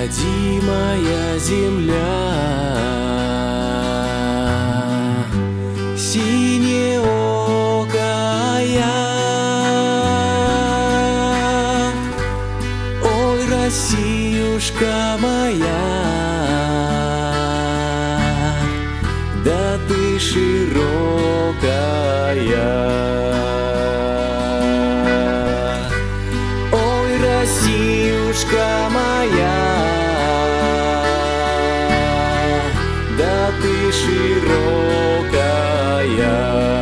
родимая земля, синеокая. Ой, Россиюшка моя, да ты широкая. Россиюшка моя, да ты широкая.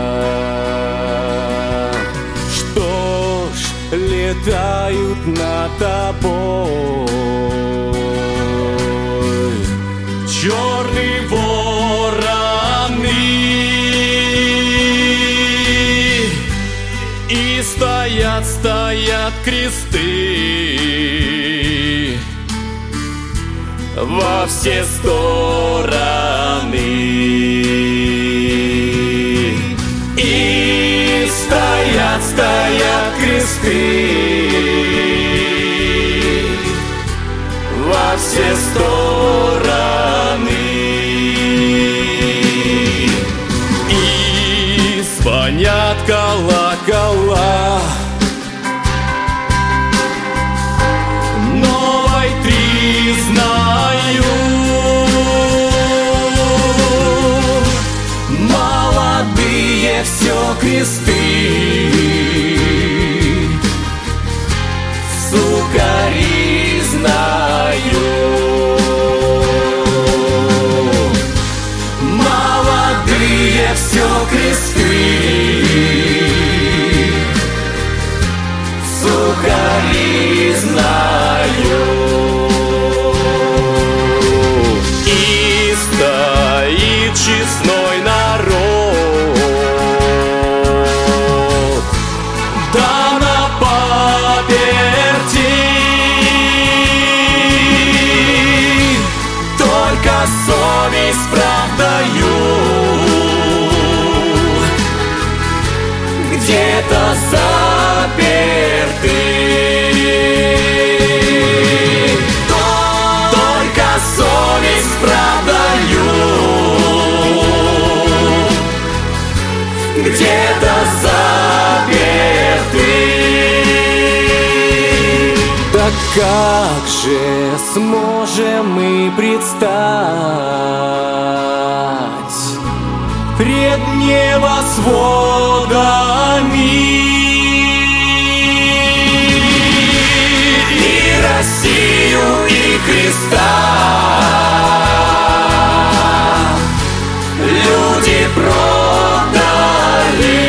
Что ж летают над тобой черные вороны, и стоят кресты во все стороны, и стоят кресты во все стороны, и звонят колокола новой признаю. Молодые все кресты сукоризнаю. Молодые все кресты сукоризнаю. И стоит честной народ, да на паперти, только совесть правдою где-то заперты. Только совесть правдою где-то заперты. Да как же сможем мы предстать пред небосводами и Россию, и Христа люди продали,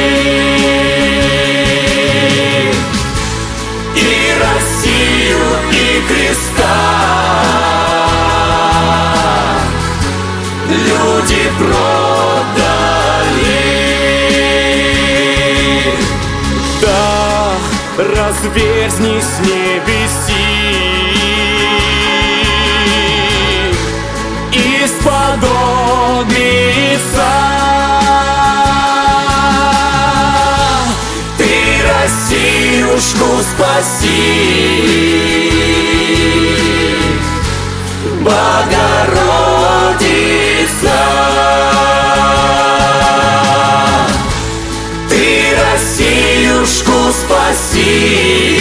и Россию, и Христа люди продали. Да разверзнись небеси, исподобиться ты Россиюшку спаси, Богородица. Ты Россиюшку спаси,